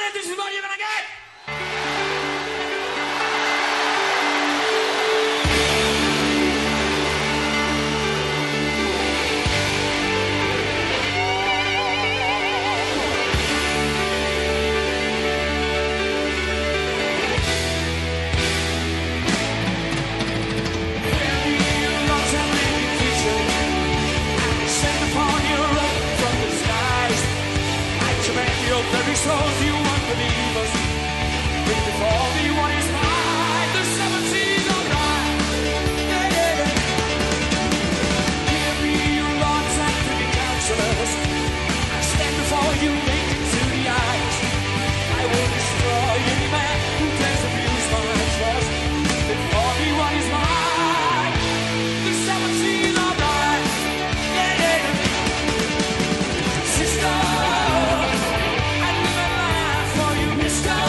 and this is what you're gonna get. Very souls you unbelievers, bring before me what is mine. The seven seas are mine. Yeah, yeah, yeah. Give me your lords and privy councillors. I stand before you naked to the eyes. I will destroy any man who dares abuse my trust. Before me what is mine. The seven seas are mine. Yeah, yeah, yeah. Sister, stop.